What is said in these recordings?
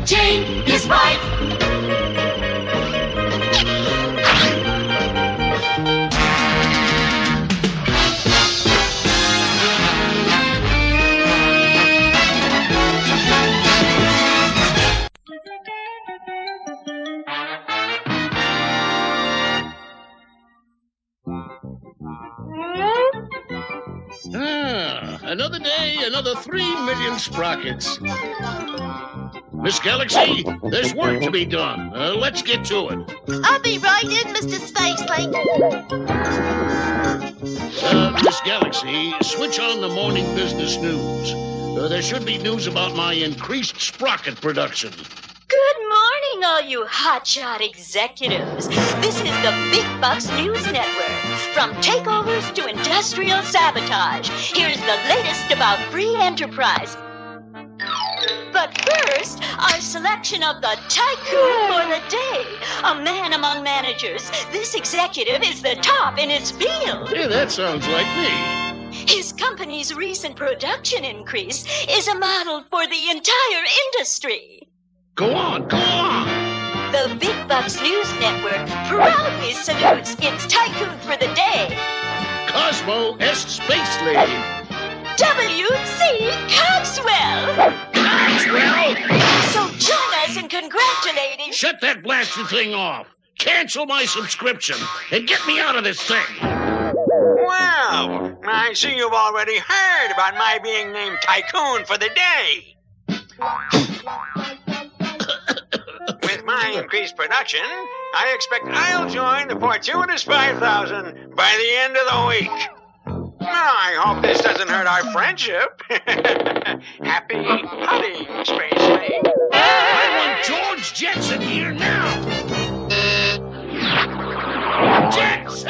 Jane, his wife. Another day, another 3 million sprockets. Miss Galaxy, there's work to be done. Let's get to it. I'll be right in, Mr. Spacely. Miss Galaxy, switch on the morning business news. There should be news about my increased sprocket production. Good morning, all you hotshot executives. This is the Big Bucks News Network. From takeovers to industrial sabotage, here's the latest about free enterprise. But first, our selection of the tycoon for the day. A man among managers. This executive is the top in his field. Yeah, that sounds like me. His company's recent production increase is a model for the entire industry. Go on, go on. The Big Bucks News Network proudly salutes its tycoon for the day, Cosmo S. Spacely. W.C. Cogswell. Cogswell? So join us in congratulating... Shut that blasted thing off. Cancel my subscription and get me out of this thing. Well, I see you've already heard about my being named Tycoon for the day. With my increased production, I expect I'll join the fortuitous 5,000 by the end of the week. I hope this doesn't hurt our friendship. Happy hunting, Spacely. I want George Jetson here now. Jetson!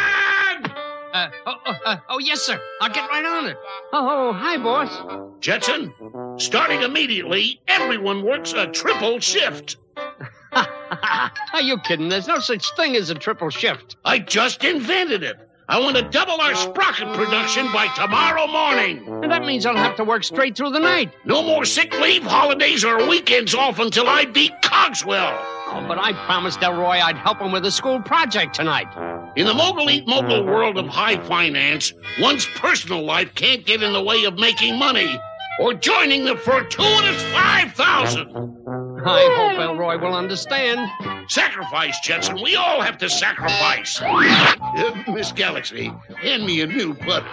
Oh, yes, sir. I'll get right on it. Oh, hi, boss. Jetson, starting immediately, everyone works a triple shift. Are you kidding? There's no such thing as a triple shift. I just invented it. I want to double our sprocket production by tomorrow morning. And that means I'll have to work straight through the night. No more sick leave, holidays, or weekends off until I beat Cogswell. Oh, but I promised Elroy I'd help him with a school project tonight. In the mogul world of high finance, one's personal life can't get in the way of making money or joining the fortuitous 5,000. I hope Elroy will understand. Sacrifice, Jetson. We all have to sacrifice. Miss Galaxy, hand me a new putter.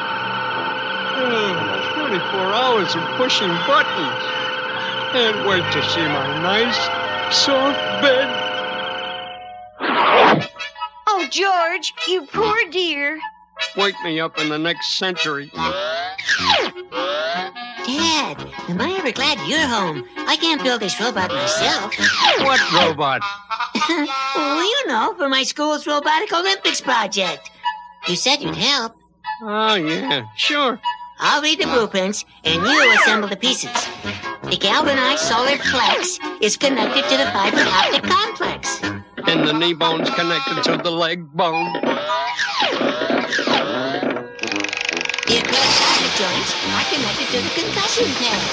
24 hours of pushing buttons. Can't wait to see my nice, soft bed. Oh, George, you poor dear. Wake me up in the next century. Dad, am I ever glad you're home? I can't build this robot myself. What robot? Well, you know, for my school's Robotic Olympics project. You said you'd help. Oh, yeah, sure. I'll read the blueprints, and you assemble the pieces. The galvanized solar flex is connected to the fiber optic complex. And the knee bone's connected to the leg bone. The acrylic socket joints are connected to the concussion pads.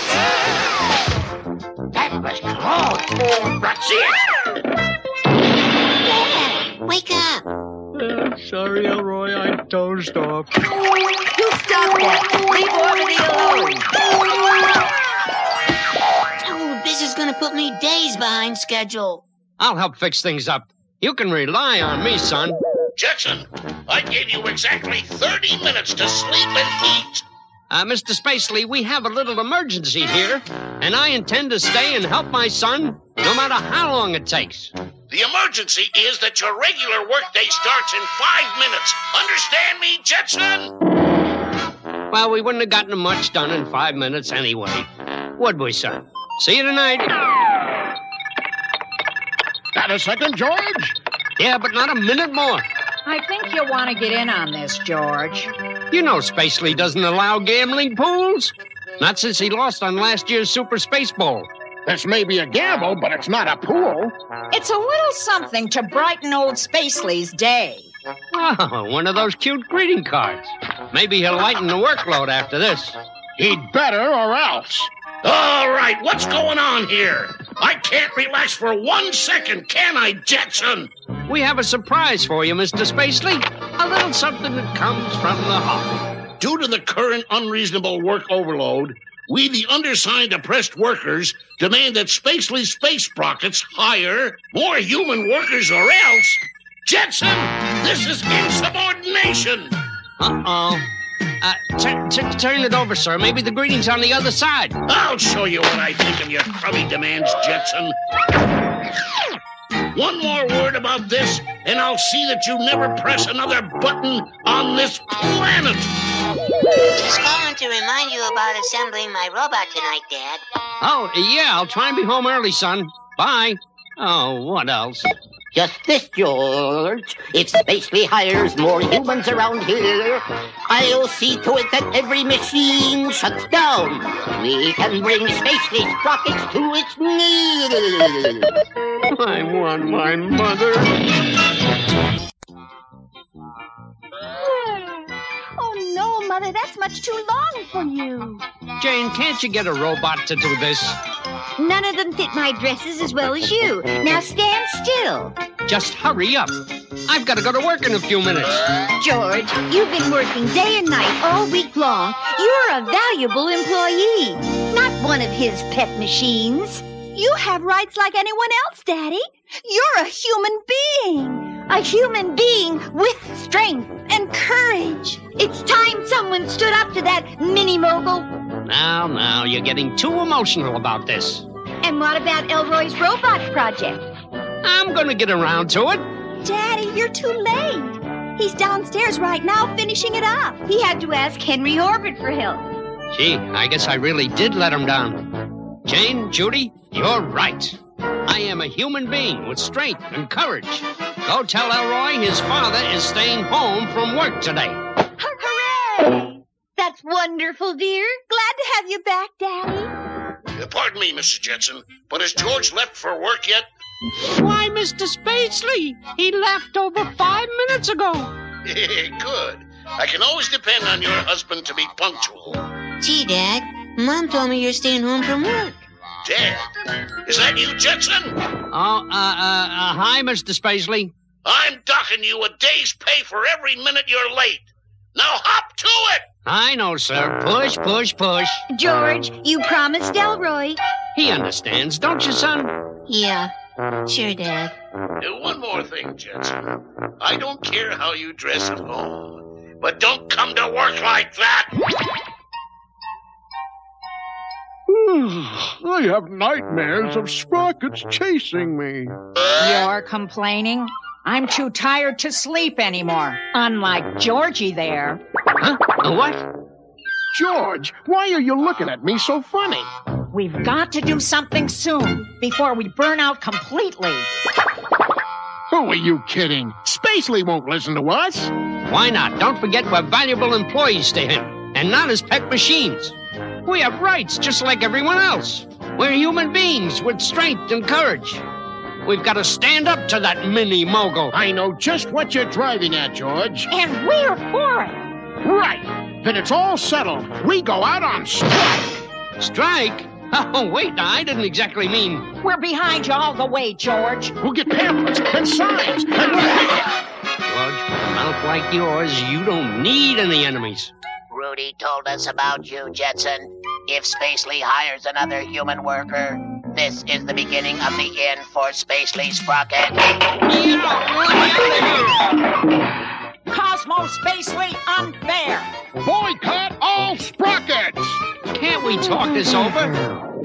That was close. That's it. Dad, wake up. Sorry, Elroy, I dozed off. You stop that. Leave Ormity alone. Oh, this is going to put me days behind schedule. I'll help fix things up. You can rely on me, son. Jetson, I gave you exactly 30 minutes to sleep and eat. Mr. Spacely, we have a little emergency here, and I intend to stay and help my son no matter how long it takes. The emergency is that your regular workday starts in 5 minutes. Understand me, Jetson? Well, we wouldn't have gotten much done in 5 minutes anyway. Would we, son? See you tonight. Got a second, George? Yeah, but not a minute more. I think you'll want to get in on this, George. You know Spacely doesn't allow gambling pools. Not since he lost on last year's Super Space Bowl. This may be a gamble, but it's not a pool. It's a little something to brighten old Spacely's day. Oh, one of those cute greeting cards. Maybe he'll lighten the workload after this. He'd better or else. All right, what's going on here? I can't relax for 1 second, can I, Jetson? We have a surprise for you, Mr. Spacely. A little something that comes from the heart. Due to the current unreasonable work overload, we, the undersigned oppressed workers, demand that Spacely Space Sprockets hire more human workers or else... Jetson, this is insubordination! Uh-oh. Turn it over, sir. Maybe the greeting's on the other side. I'll show you what I think of your crummy demands, Jetson. One more word about this, and I'll see that you never press another button on this planet. Just calling to remind you about assembling my robot tonight, Dad. Oh, yeah, I'll try and be home early, son. Bye. Oh, what else? Just this, George. If Spacely hires more humans around here, I'll see to it that every machine shuts down. We can bring Spacely Sprockets to its knees. I want my mother. Oh, no, Mother, that's much too long for you. Jane, can't you get a robot to do this? None of them fit my dresses as well as you. Now stand still. Just hurry up. I've got to go to work in a few minutes. George, you've been working day and night all week long. You're a valuable employee, not one of his pet machines. You have rights like anyone else, Daddy. You're a human being. A human being with strength and courage. It's time someone stood up to that mini-mogul. Now, you're getting too emotional about this. And what about Elroy's robot project? I'm going to get around to it. Daddy, you're too late. He's downstairs right now finishing it up. He had to ask Henry Orbit for help. Gee, I guess I really did let him down. Jane, Judy, you're right. I am a human being with strength and courage. Go tell Elroy his father is staying home from work today. Hooray! That's wonderful, dear. Glad to have you back, Daddy. Pardon me, Mrs. Jetson, but has George left for work yet? Why, Mr. Spacely, he left over 5 minutes ago. Good. I can always depend on your husband to be punctual. Gee, Dad, Mom told me you're staying home from work. Dad? Is that you, Jetson? Oh, hi, Mr. Spacely. I'm docking you a day's pay for every minute you're late. Now hop to it! I know, sir. Push, push, push. George, you promised Elroy. He understands, don't you, son? Yeah, sure, Dad. One more thing, Jetson. I don't care how you dress at home, but don't come to work like that. I have nightmares of Sprockets chasing me. You're complaining? I'm too tired to sleep anymore. Unlike Georgie there. Huh? What? George, why are you looking at me so funny? We've got to do something soon before we burn out completely. Who are you kidding? Spacely won't listen to us. Why not? Don't forget we're valuable employees to him, and not his pet machines. We have rights just like everyone else. We're human beings with strength and courage. We've got to stand up to that mini-mogul. I know just what you're driving at, George. And we're for it. Right. Then it's all settled. We go out on strike. Strike? Oh, wait, I didn't exactly mean... We're behind you all the way, George. We'll get pamphlets and signs. And we'll make it. George, with a mouth like yours, you don't need any enemies. Rudy told us about you, Jetson. If Spacely hires another human worker, this is the beginning of the end for Spacely Sprocket. Cosmo Spacely unfair. Boycott all Sprockets. Can't we talk this over?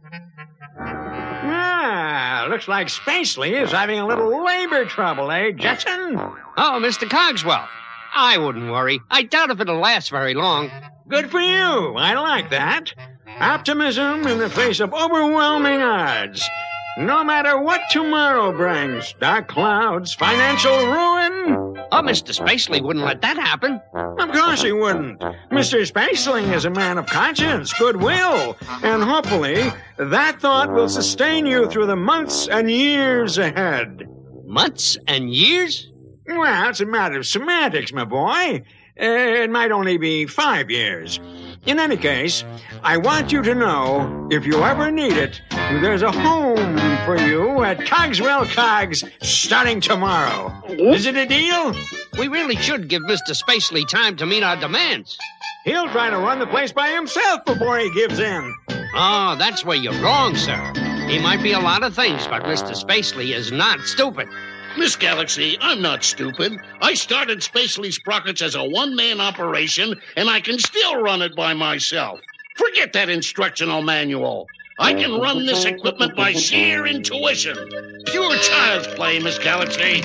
Looks like Spacely is having a little labor trouble, eh, Jetson? Oh, Mr. Cogswell. I wouldn't worry. I doubt if it'll last very long. Good for you. I like that. Optimism in the face of overwhelming odds. No matter what tomorrow brings, dark clouds, financial ruin. Oh, Mr. Spacely wouldn't let that happen. Of course he wouldn't. Mr. Spacely is a man of conscience, goodwill, and hopefully that thought will sustain you through the months and years ahead. Months and years? Well, it's a matter of semantics, my boy. It might only be 5 years. In any case, I want you to know, if you ever need it, there's a home for you at Cogswell Cogs starting tomorrow. Is it a deal? We really should give Mr. Spacely time to meet our demands. He'll try to run the place by himself before he gives in. Oh, that's where you're wrong, sir. He might be a lot of things, but Mr. Spacely is not stupid. Miss Galaxy, I'm not stupid. I started Spacely Sprockets as a one-man operation, and I can still run it by myself. Forget that instructional manual. I can run this equipment by sheer intuition. Pure child's play, Miss Galaxy.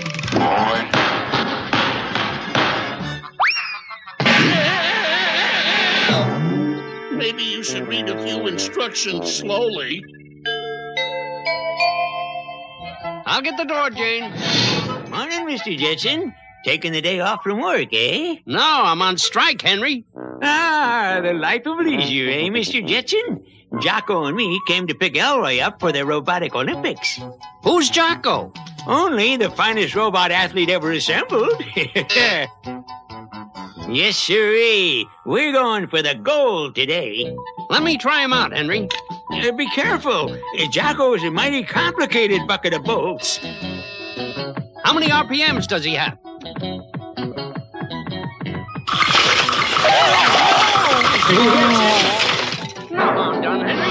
Maybe you should read a few instructions slowly. I'll get the door, Jane. Morning, Mr. Jetson. Taking the day off from work, eh? No, I'm on strike, Henry. Ah, the life of leisure, eh, Mr. Jetson? Jocko and me came to pick Elroy up for the Robotic Olympics. Who's Jocko? Only the finest robot athlete ever assembled. Yes, sirree. We're going for the gold today. Let me try him out, Henry. Be careful. Jocko's a mighty complicated bucket of bolts. How many RPMs does he have? Come on, done, Henry.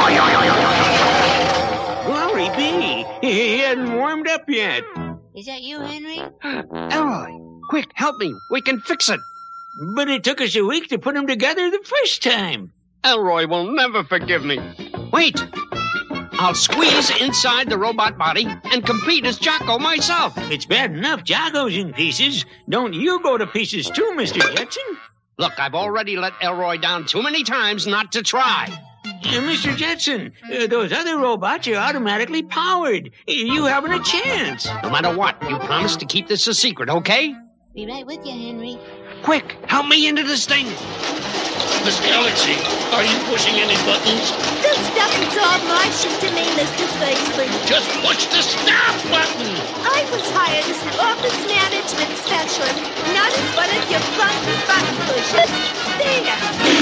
Glory be. He hadn't warmed up yet. Is that you, Henry? Elroy, quick, help me. We can fix it. But it took us a week to put them together the first time. Elroy will never forgive me. Wait. I'll squeeze inside the robot body and compete as Jocko myself. It's bad enough Jocko's in pieces. Don't you go to pieces too, Mr. Jetson? Look, I've already let Elroy down too many times not to try. Mr. Jetson, those other robots are automatically powered. You haven't a chance. No matter what, you promise to keep this a secret, okay? Be right with you, Henry. Quick, help me into this thing. Miss Galaxy, are you pushing any buttons? This stuff's all Martian to me, Mr. Spacely. Just push the stop button. I was hired as an office management specialist, not as one of your funky button pushers. There.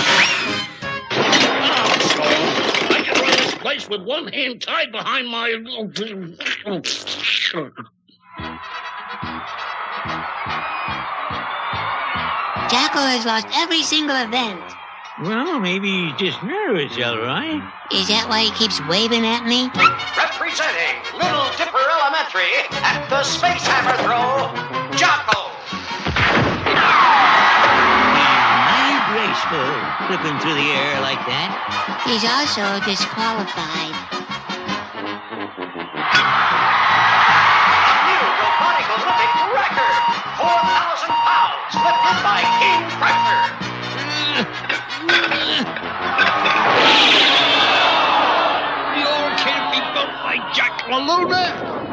Oh, so I can run this place with one hand tied behind my... Jocko has lost every single event. Well, maybe he's just nervous, Elroy. Is that why he keeps waving at me? Representing Little Dipper Elementary at the Space Hammer Throw, Jocko. Mighty graceful, flipping through the air like that. He's also disqualified. A new robotic Olympic record, 4,000 pounds lifted by King Crusher. You all can't be built like Jack LaLuna.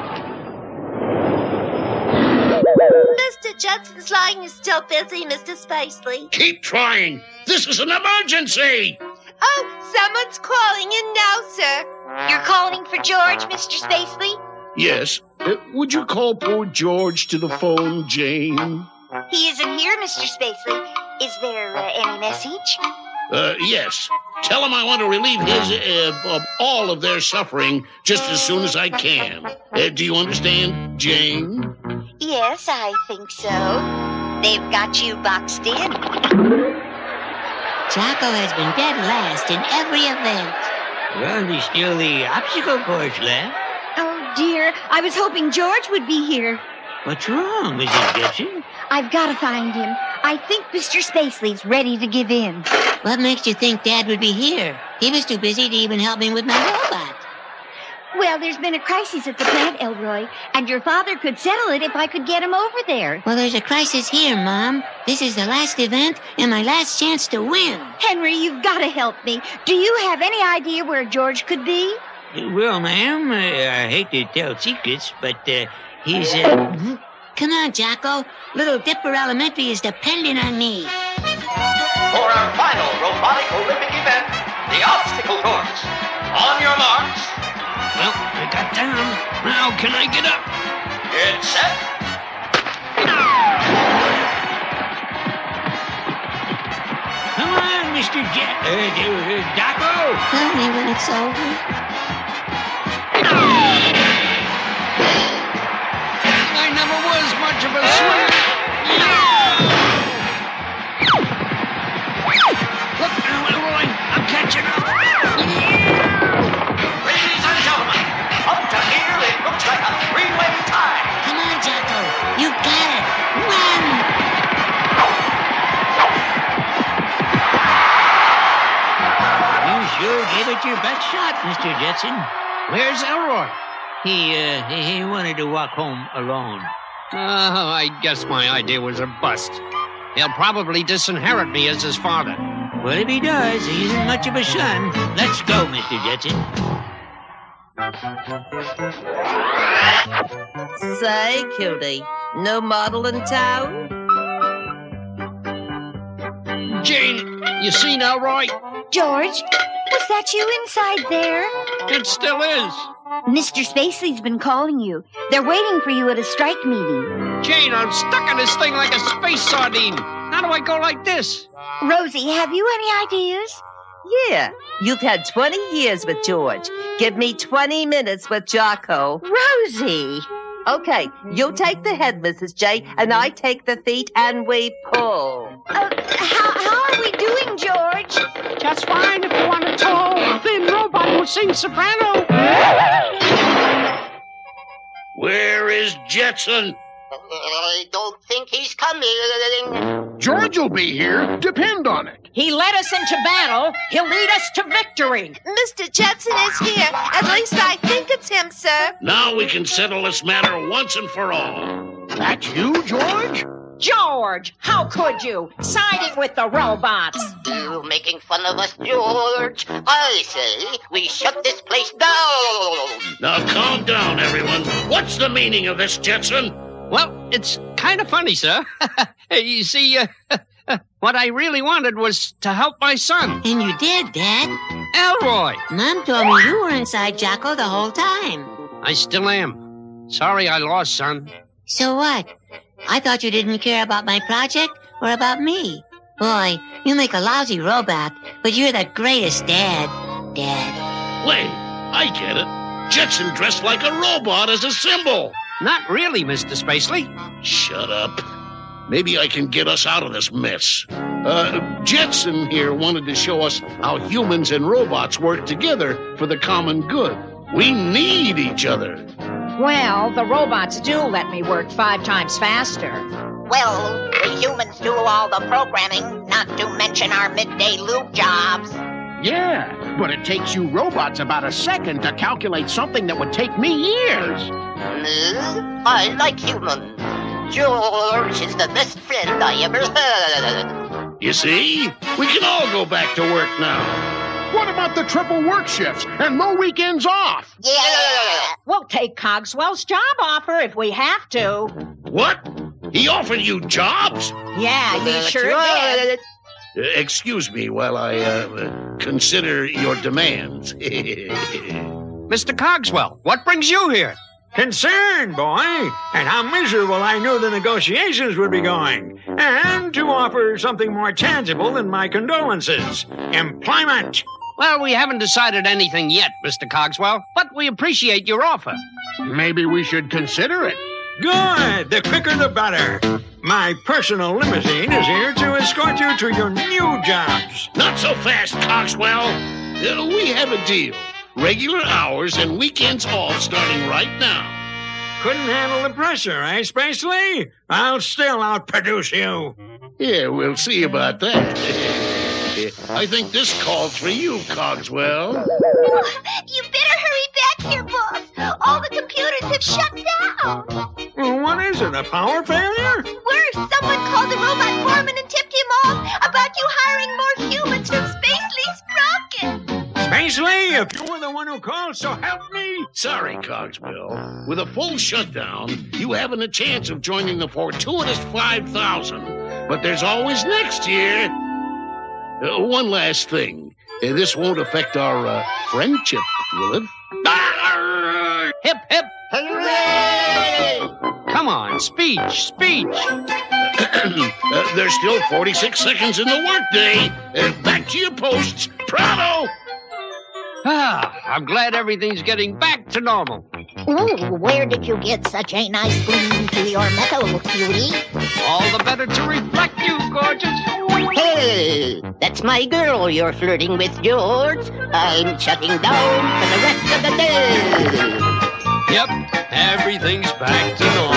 Mr. Jetson's line is still busy, Mr. Spacely. Keep trying. This is an emergency. Oh, someone's calling in now, sir. You're calling for George, Mr. Spacely? Yes. Would you call poor George to the phone, Jane? He isn't here, Mr. Spacely. Is there any message? Yes. Tell him I want to relieve of all of their suffering just as soon as I can. Do you understand, Jane? Yes, I think so. They've got you boxed in. Jocko has been dead last in every event. Well, there's still the obstacle course left. Oh, dear. I was hoping George would be here. What's wrong, Mrs. Jetson? I've got to find him. I think Mr. Spacely's ready to give in. What makes you think Dad would be here? He was too busy to even help me with my robot. Well, there's been a crisis at the plant, Elroy, and your father could settle it if I could get him over there. Well, there's a crisis here, Mom. This is the last event and my last chance to win. Henry, you've got to help me. Do you have any idea where George could be? Well, ma'am, I hate to tell secrets, but he's... Come on, Jocko. Little Dipper Elementary is depending on me. For our final robotic Olympic event, the obstacle course. On your marks. Well, I got down. Now can I get up? Get set. Come on, Mr. Mr. Jocko? Tell me when it's over. I never was much of a swimmer. Look now, Elroy. I'm catching up. Ladies and gentlemen, up to here it looks like a three-way tie. Come on, Jocko. You got it. Run! You sure gave it your best shot, Mr. Jetson. Where's Elroy? He wanted to walk home alone. Oh, I guess my idea was a bust. He'll probably disinherit me as his father. Well, if he does, he isn't much of a son. Let's go, Mr. Jetson. Say, cutie, no model in town? Jane, you seen Elroy? George, was that you inside there? It still is. Mr. Spacely's been calling you. They're waiting for you at a strike meeting. Jane, I'm stuck in this thing like a space sardine. How do I go like this? Rosie, have you any ideas? Yeah, you've had 20 years with George. Give me 20 minutes with Jocko. Rosie! Okay, you take the head, Mrs. J, and I take the feet, and we pull. How are we doing, George? Just fine if you want a tall, thin robot who sings soprano. Where is Jetson? I don't think he's coming. George will be here. Depend on it. He led us into battle. He'll lead us to victory. Mr. Jetson is here. At least I think it's him, sir. Now we can settle this matter once and for all. That's you, George? George, how could you? Siding with the robots. You're making fun of us, George. I say we shut this place down. Now calm down, everyone. What's the meaning of this, Jetson? Well, it's kind of funny, sir. You see, what I really wanted was to help my son. And you did, Dad. Elroy. Mom told me you were inside Jocko the whole time. I still am. Sorry I lost, son. So what? I thought you didn't care about my project or about me. Boy, you make a lousy robot, but you're the greatest dad. Dad. Wait, I get it. Jetson dressed like a robot as a symbol. Not really, Mr. Spacely. Shut up. Maybe I can get us out of this mess. Jetson here wanted to show us how humans and robots work together for the common good. We need each other. Well, the robots do let me work 5 times faster. Well, we humans do all the programming, not to mention our midday lube jobs. Yeah, but it takes you robots about a second to calculate something that would take me years. I like humans. George is the best friend I ever had. You see? We can all go back to work now. What about the triple work shifts and no weekends off? Yeah. We'll take Cogswell's job offer if we have to. What? He offered you jobs? Yeah, he sure did. Excuse me while I consider your demands. Mr. Cogswell, what brings you here? Concern, boy, and how miserable I knew the negotiations would be going. And to offer something more tangible than my condolences. Employment. Well, we haven't decided anything yet, Mr. Cogswell, but we appreciate your offer. Maybe we should consider it. Good. The quicker the better. My personal limousine is here to escort you to your new jobs. Not so fast, Cogswell. We have a deal. Regular hours and weekends off starting right now. Couldn't handle the pressure, eh, Spacely? I'll still outproduce you. Yeah, we'll see about that. I think this calls for you, Cogswell. You better hurry back here, boss. All the computers have shut down. What is it, a power failure? Someone called the robot foreman and tipped him off about you hiring more humans from Spacely's Sprocket. Spacely, if you were the one who called, so help me. Sorry, Cogswell. With a full shutdown, you haven't a chance of joining the fortuitous 5,000. But there's always next year. One last thing. This won't affect our friendship, will it? Hip, hip. Hooray! Come on, speech. There's still 46 seconds in the workday. Back to your posts. Pronto! I'm glad everything's getting back to normal. Ooh, where did you get such a nice gleam to your metal, cutie? All the better to reflect you, gorgeous. Hey, that's my girl you're flirting with, George. I'm shutting down for the rest of the day. Yep, everything's back to normal.